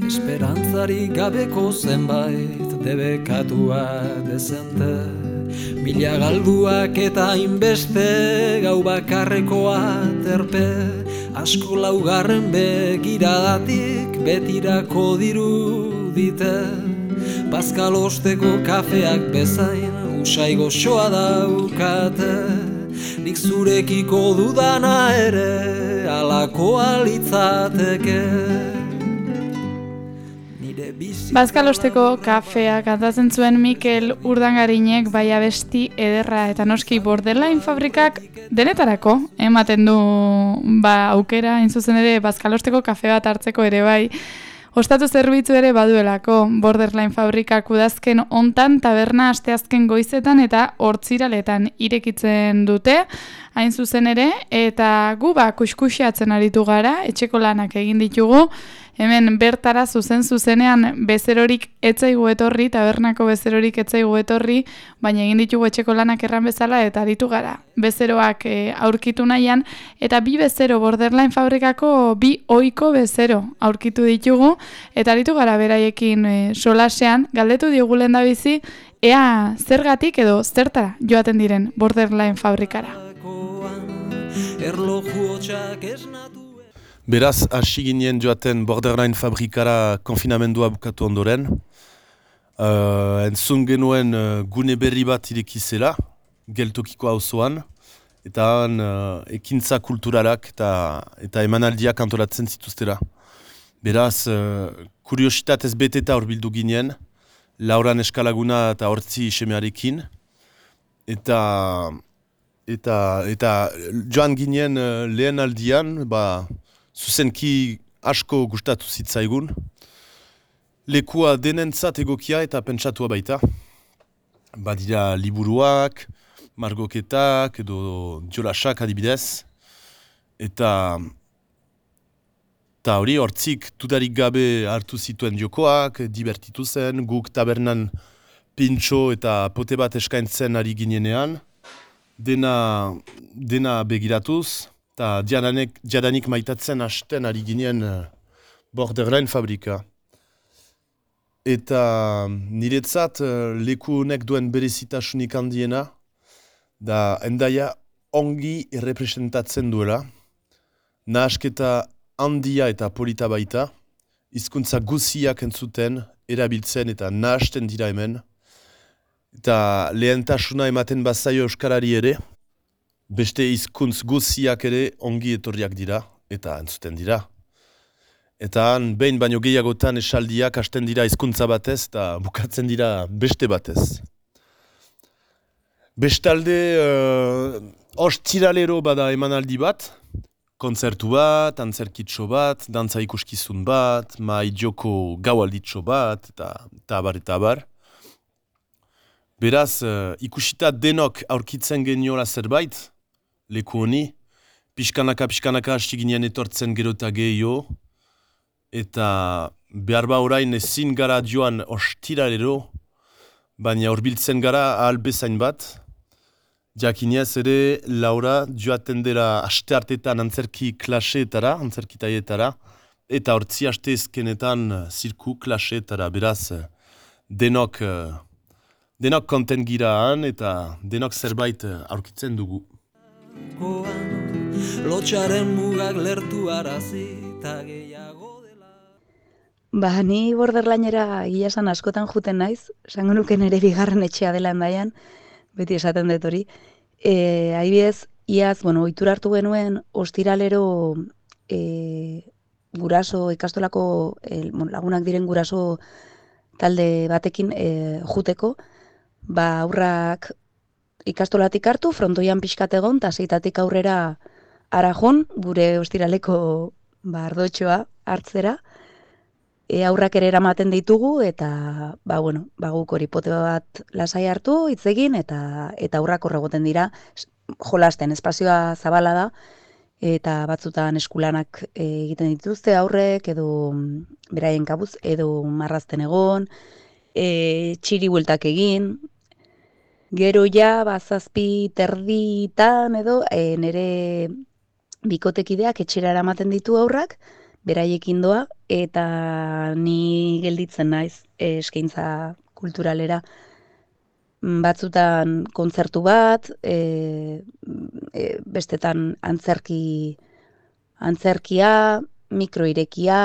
Esperantzarik gabeko zenbait debekatua dezente, mila galduak eta inbeste gau bakarrekoa terpe, asko laugarren begiradatik betirako dirudite, bazkalosteko kafeak bezain usai goxoa daukate, nik zurekiko dudana ere alakoa litzateke. Bazkalosteko kafea kantatzen zuen Mikel Urdangarinek, bai abesti ederra, eta noski Borderline fabrikak denetarako ematen du aukera, hain zuzen ere bazkalosteko kafe bat hartzeko ere bai. Ostatu zerbitzu ere baduelako, Borderline fabrikak udazken hontan taberna asteazken goizetan eta hortziraletan irekitzen dute, hain zuzen ere, eta gu kuskuxeatzen aritu gara, etxeko lanak egin ditugu, hemen bertara zuzenean bezerorik etzaigu etorri, tabernako bezerorik etzaigu etorri, baina egin ditugu etxeko lanak erran bezala eta aritu gara. Bezeroak aurkitu nahian, eta bi bezero Borderline fabrikako bi ohiko bezero aurkitu ditugu, eta aritu gara beraiekin solasean, galdetu diogu lehendabizi, ea zergatik edo zertara joaten diren Borderline fabrikara. Beraz, hasi ginen joaten Borderline fabrikara konfinamendua bukatu ondoren. Entzun genuen gune berri bat irekizela, geltokiko auzoan, eta ekintza kulturalak eta emanaldiak antolatzen zituztera. Beraz, kuriositatez beteta horbildu ginen, Lauran eskalaguna eta hortzi semearekin, eta joan ginen lehen aldian, zuzenki asko gustatu zitzaigun. Lekua denentzat egokia eta pentsatua baita. Badira liburuak, margoketak edo jolasak adibidez. Eta hori hortzik dudarik gabe hartu zituen jokoak, divertitu zen, guk tabernan pintxo eta pote bat eskaintzen ari ginenean. Dena begiratuz. Eta jadanik maitatzen hasten ari ginen Borderline fabrika. Eta niretzat leku honek duen berezitasunik handiena, da endaia ongi errepresentatzen duela, nahasketa handia eta polita baita, hizkuntza guziak entzuten, erabiltzen eta nahasten dira hemen, eta lehentasuna ematen bazaio euskarari ere, beste hizkuntz guziak ere ongi etorriak dira, eta entzuten dira. Eta behin baino gehiagotan esaldiak hasten dira hizkuntza batez, eta bukatzen dira beste batez. Bestalde, ostiralero bada emanaldi bat, kontzertu bat, antzerkitxo bat, dantza ikuskizun bat, mahai joko gaualditxo bat, eta abar. Beraz, ikusita denok aurkitzen geniola zerbait, leku honi, pixkanaka hasi ginen etortzen gero eta gehiago, eta behar orain ezin gara joan ostiralero, baina horbiltzen gara ahal bezain bat. Jakinez ere, Laura joaten dela asteartetan antzerki klaseetara, antzerkitaietara, eta hortzi asteezkenetan zirku klaseetara, beraz, denok konten giraan eta denok zerbait aurkitzen dugu. Lotxaren mugak lertu arazi eta gehiago dela. Ni Borderlinera gila esan askotan juten naiz, esango nuke nire bigarren etxea dela endaian, beti esaten dut hori. Adibidez, iaz, ohitura hartu genuen ostiralero guraso, ikastolako lagunak diren guraso talde batekin juteko, aurrak ikastolatik hartu, frontoian pixkat egon, eta 6tatik aurrera arajon, gure ostiraleko ardotxoa hartzera. Aurrak ere eramaten ditugu, eta guk hori pote bat lasai hartu, hitz egin, eta aurrak horregoten dira, jolasten, espazioa zabala da, eta batzutan eskulanak egiten dituzte aurrek, edo beraien kabuz, edo marrazten egon, txiri bueltak egin. Gero ja, 7:30 edo, nire bikotekideak etxera eramaten ditu aurrak, beraiekin doa, eta ni gelditzen naiz eskaintza kulturalera. Batzutan kontzertu bat, bestetan antzerkia, mikroirekia,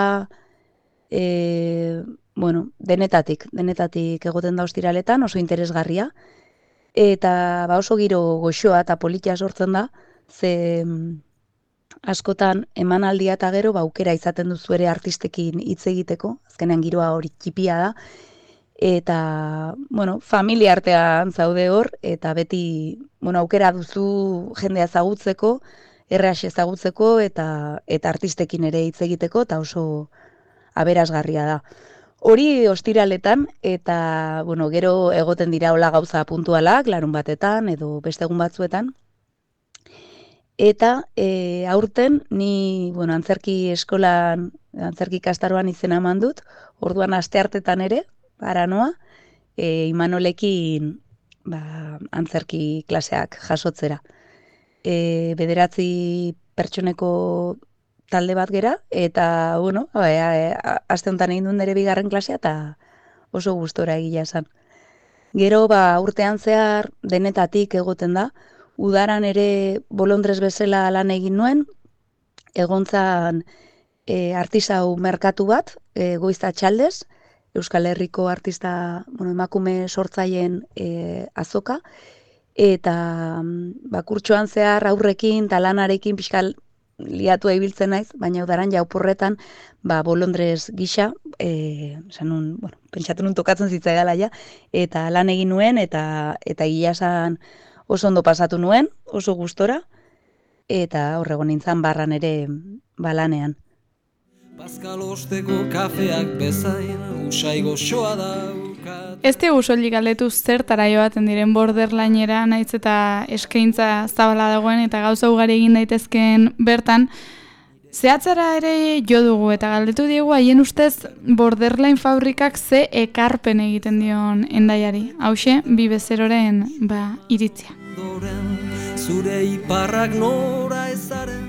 bueno, denetatik egoten da ostiraletan, oso interesgarria, eta oso giro goxoa eta politia sortzen da, ze askotan emanaldia eta gero aukera izaten duzu ere artistekin hitz egiteko, azkenean giroa hori txipia da, eta, bueno, familia artean zaude hor, eta beti, bueno, aukera duzu jendea ezagutzeko, erreax ezagutzeko, eta artistekin ere hitz egiteko, eta oso aberasgarria da. Hori ostiraletan, eta, bueno, gero egoten dira hola gauza puntualak, larun batetan, edo beste egun batzuetan, eta aurten ni, bueno, antzerki eskolan, antzerki ikastaroan izena eman dut, orduan asteartetan ere, Aranoa, Imanolekin antzerki klaseak jasotzera. 9 pertsoneko talde bat gera, eta, bueno, aste honetan egin duen nire bigarren klasea, eta oso gustora egia esan. Gero, urtean zehar denetatik egoten da, udaran ere bolondrez bezala lan egin nuen, egontzan artisau merkatu bat, Goizta Txaldez, Euskal Herriko artista, bueno, emakume sortzaien azoka, eta kurtsoan zehar aurrekin, talanarekin pixkal liatua ibiltzen naiz, baina udaran jauporretan, bolondrez gisa, bueno, pentsatu nun tokatzen zitzaidala ja, eta lan egin nuen, eta gila esan oso ondo pasatu nuen, oso gustora, eta horrego nintzen barran ere lanean. Bazkalosteko kafeak bezain, usai goxoa daukat. Ez digu soilik galdetu zertara joaten diren borderlinera, nahiz eta eskaintza zabala dagoen eta gauza ugari egin daitezkeen bertan, zehatzara ere jo dugu eta galdetu diegu haien ustez borderline fabrikak ze ekarpen egiten dion Hendaiari. Hauxe, bi bezeroren iritzia. Zure iparrak nora ezaren.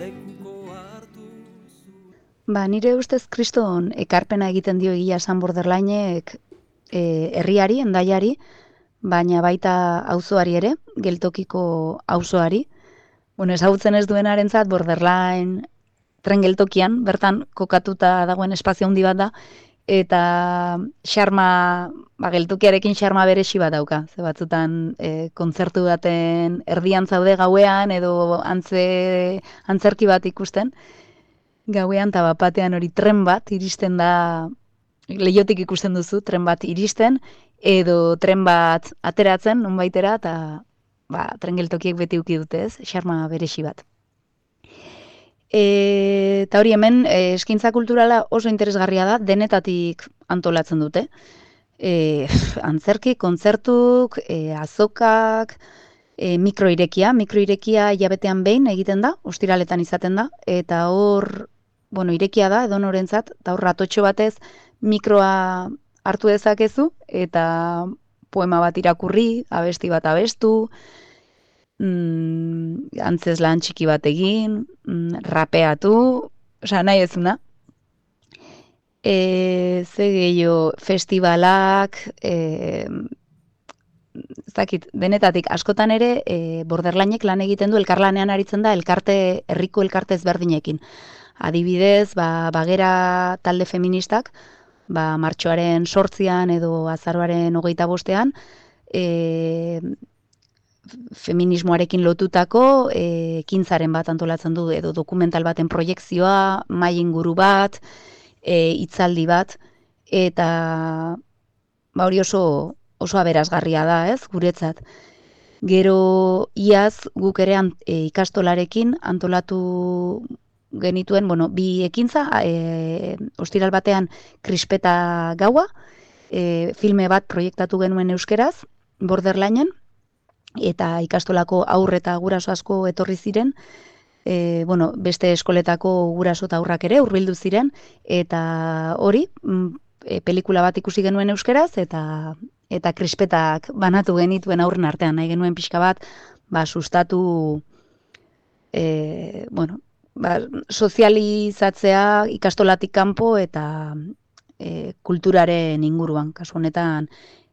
Nire ustez kriston ekarpena egiten dio egia esan borderlinek herriari, Hendaiari, baina baita auzoari ere, geltokiko auzoari. Bueno, ezagutzen ez duenarentzat borderline tren geltokian, bertan kokatuta dagoen espazio handi bat da, eta xarma, geltokiarekin xarma beresi bat dauka. Ze batzutan kontzertu baten erdian zaude gauean edo antzerki bat ikusten, gauean eta batean hori tren bat iristen da, leihotik ikusten duzu, tren bat iristen, edo tren bat ateratzen, nonbaitera, eta tren geltokiek beti uki dute ez, xarma beresi bat. Eta hori hemen, eskaintza kulturala oso interesgarria da, denetatik antolatzen dute. Antzerki, kontzertuk, azokak, mikroirekia hilabetean behin egiten da, ostiraletan izaten da, eta hor, bueno, irekia da, edonorentzat, eta hor ratotxo batez mikroa hartu dezakezu, eta poema bat irakurri, abesti bat abestu, antzeslan txiki bat egin, rapeatu, nahi ezuna. Ze gehiago, festivalak, denetatik askotan ere, borderlinek lan egiten du, elkarlanean aritzen da, herriko elkarte ezberdinekin. Adibidez, bagera talde feministak, martxoaren 8 edo azaroaren 25 feminismoarekin lotutako ekintzaren bat antolatzen du, edo dokumental baten proiekzioa, mahai inguru bat, hitzaldi bat, eta hori oso aberasgarria da, ez, guretzat. Gero iaz guk ere ikastolarekin antolatu genituen, bueno, bi ekintza, ostiral batean Krispeta gaua, filme bat proiektatu genuen euskeraz, borderlinen, eta ikastolako haur eta guraso asko etorri ziren, bueno, beste eskoletako guraso eta haurrak ere hurbildu ziren, eta hori, pelikula bat ikusi genuen euskeraz, eta Krispetak banatu genituen aurren artean, nahi genuen pixka bat, sustatu, bueno, sozializatzea ikastolatik kanpo eta kulturaren inguruan, kasu honetan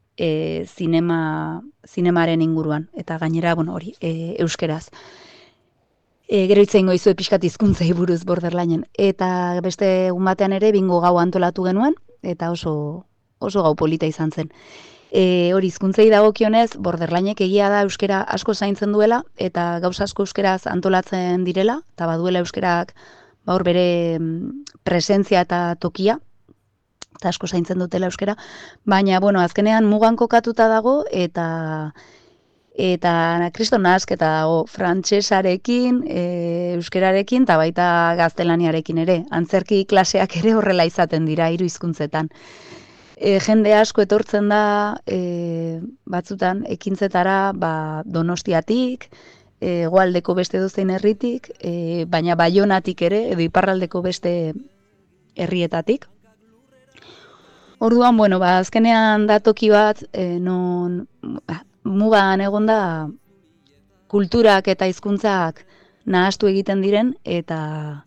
zinemaren inguruan, eta gainera, hori, euskeraz. Gero itzein goizue pixkat hizkuntzei buruz Borderlinen. Eta beste egun batean ere bingo gau antolatu genuen, eta oso gau polita izan zen. Hori hizkuntzei dagokionez, Borderlinek egia da euskera asko zaintzen duela, eta gauza asko euskeraz antolatzen direla, eta baduela euskerak hor bere presentzia eta tokia, eta asko zaintzen dutela euskera, baina, azkenean mugan kokatuta dago, eta kriston nahasketa dago frantsesarekin, euskerarekin, eta baita gaztelaniarekin ere. Antzerki klaseak ere horrela izaten dira, 3 hizkuntzetan. Jende asko etortzen da, batzutan, ekintzetara, Donostiatik, hegoaldeko beste dozein herritik, baina Baionatik ere, edo iparraldeko beste herrietatik. Orduan, azkenean da toki bat, non mugan egonda kulturak eta hizkuntzak nahastu egiten diren, eta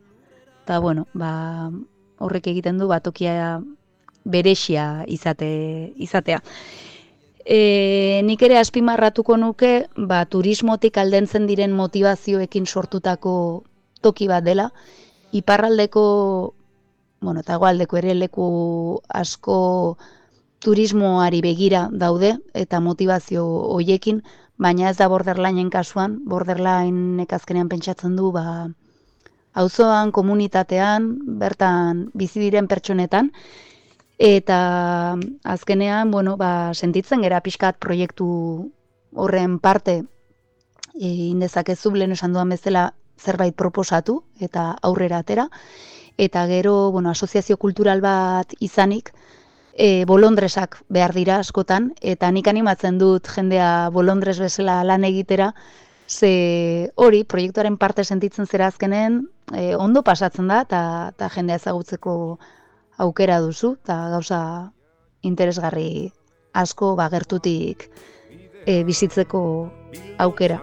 horrek egiten du tokia berexia izatea. Nik ere azpimarratuko nuke, turismotik aldentzen diren motivazioekin sortutako toki bat dela, iparraldeko, eta hegoaldeko ere leku asko turismoari begira daude, eta motivazio hoiekin, baina ez da Borderlinen kasuan, Borderlinek azkenean pentsatzen du, auzoan, komunitatean, bertan bizi diren pertsonetan, eta azkenean, sentitzen gera pixkat proiektu horren parte, indezakezu lehen esan duan bezala zerbait proposatu, eta aurrera atera, eta gero, asoziazio kultural bat izanik, bolondresak behar dira askotan, eta nik animatzen dut jendea bolondres bezala lan egitera, ze hori, proiektuaren parte sentitzen zera azkenen, ondo pasatzen da, eta jendea ezagutzeko aukera duzu, eta gauza interesgarri asko gertutik bizitzeko aukera.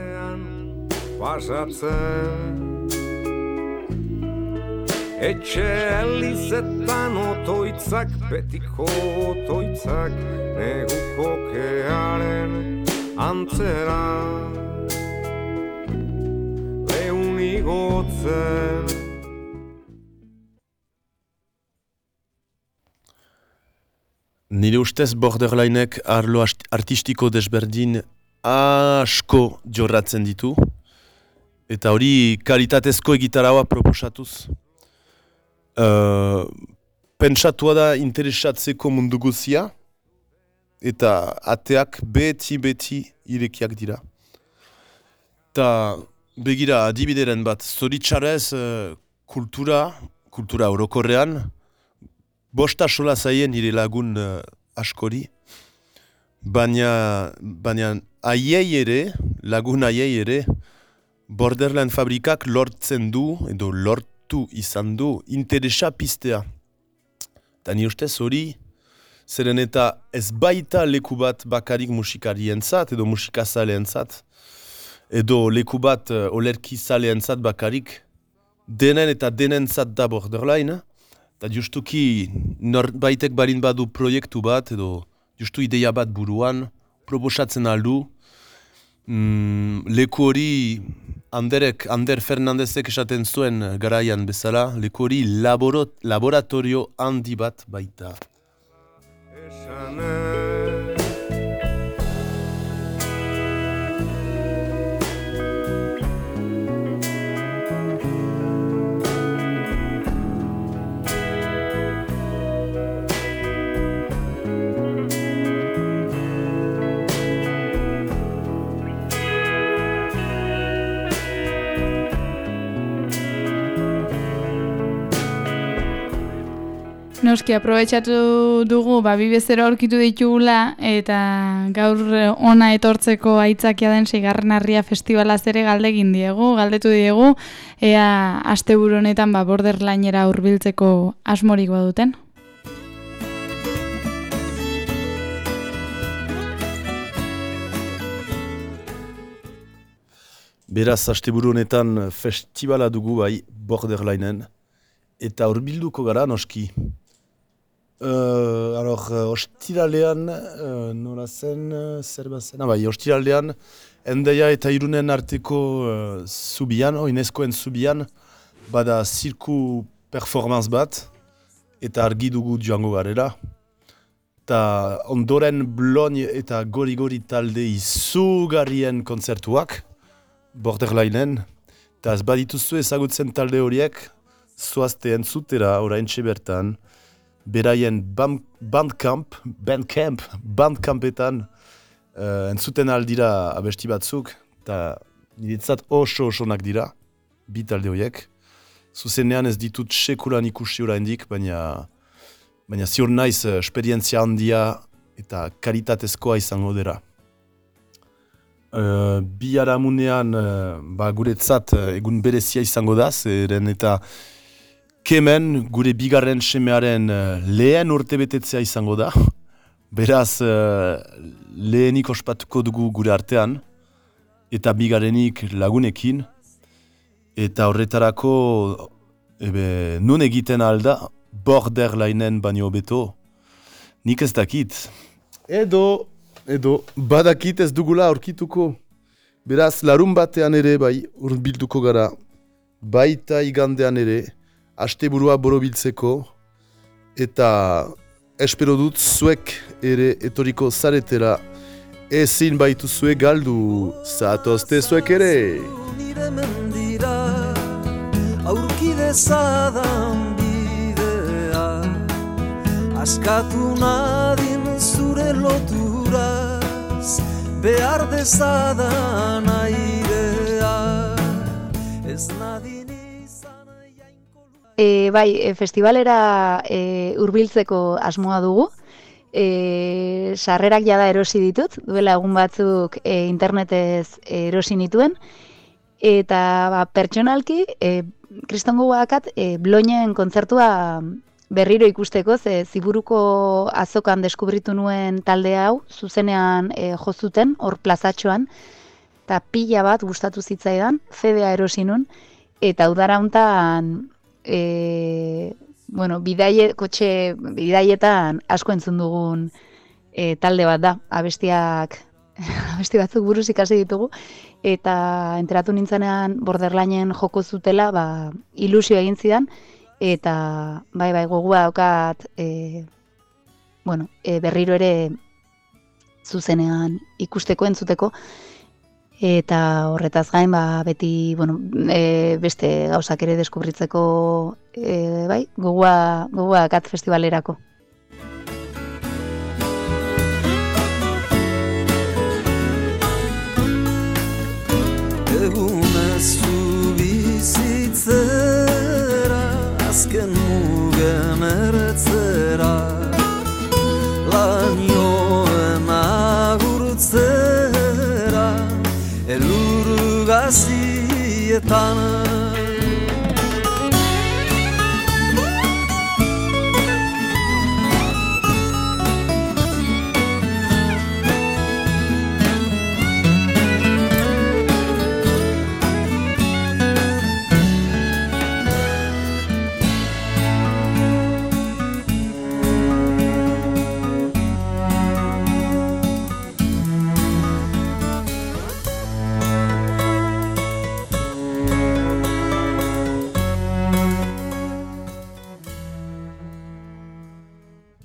Etxe elizetan otoitzak, betiko otoitzak, neguko kearen antzera, lehun igotzen. Nire ustez Borderlinek arlo artistiko desberdin asko jorratzen ditu, eta hori kalitatezko egitaraua proposatuz. Pentsatua da interesatzeko mundu guzia, eta ateak beti irekiak dira. Ta begira adibideren bat, zoritxarrez kultura orokorrean, bosta sola zaien nire lagun askori, baina lagun aiei ere, Borderline fabrikak lortzen du, edo lortu izan du, interesa piztea. Eta ni ustez hori, zeren eta ez baita leku bat bakarik musikarientzat, edo musikazaleentzat, edo leku bat olerkizaleentzat bakarik, denen eta denentzat da Borderline, eta justuki norbaitek balin badu proiektu bat, edo justu ideia bat buruan, proposatzen aldu, leku hori Ander Fernandezek esaten zuen garaian bezala, leku hori laboratorio handi bat baita. Noski, aprobetxatu dugu, bi bezero aurkitu ditugula, eta gaur ona etortzeko aitzakia den 6. Harria festivalaz ere galdetu diegu, ea asteburu honetan Borderlinera hurbiltzeko asmorik baduten. Beraz, asteburu honetan festivala dugu bai, Borderlinen, eta hurbilduko gara noski. Ostiralean, nola zen, zer bazen? Ostiralean, Endaia eta Irunen arteko zubian, Oinezkoen zubian, bada zirku performance bat, eta argi dugu joango garela. Eta ondoren Blogne eta Gori-Gori talde izugarrien kontzertuak, Borderlinen, eta ez badituzu ezagutzen talde horiek, zoazte entzutera oraintxe bertan, beraien bandcampetan entzuten aldira abesti batzuk, eta niretzat oso-osonak dira, bi talde horiek. Zuzenean ez ditut sekulan ikusi oraindik, baina ziur naiz esperientzia handia eta kalitatezkoa izango dira. Biharamunean guretzat egun berezia izango da, zeren eta Kemen gure bigarren semearen lehen urtebetetzea izango da. Beraz, lehenik ospatuko dugu gure artean, eta bigarrenik lagunekin. Eta horretarako, nun egiten alda, Borderlinen baino beto. Nik ez dakit. Edo, badakit ez dugula aurkituko. Beraz, larun batean ere bai, hurbilduko gara. Baita igandean ere, asteburua borobiltzeko. Eta espero dut zuek ere etoriko zaretera. Ezin baitu zuek galdu, zatozte zuek ere. Aurkidezadan bidea, askatu nadin zure loturaz, behar dezadan airea, ez nadin izan jainko... Festivalera hurbiltzeko asmoa dugu. Sarrerak jada erosi ditut, duela egun batzuk internetez erosi nituen. Eta pertsonalki, kristongo guakat, Bloinen kontzertua berriro ikusteko, Ziburuko azokan deskubritu nuen talde hau, zuzenean jozuten, hor plazatxoan, eta pila bat gustatu zitzaidan, CD-a erosi nun, eta udara hontan, bidaietan asko entzun dugun talde bat da, abesti batzuk buruz ikasi ditugu, eta enteratu nintzenean Borderlinen joko zutela, ilusio egin zidan, eta gogua daukat berriro ere zuzenean ikusteko, entzuteko, eta horretaz gain beti beste gauzak ere deskubritzeko gogoa daukat festivalerako. Egunez zu bizitzera, azken mugen ertzera, lanioen agurtzera, elur gazietan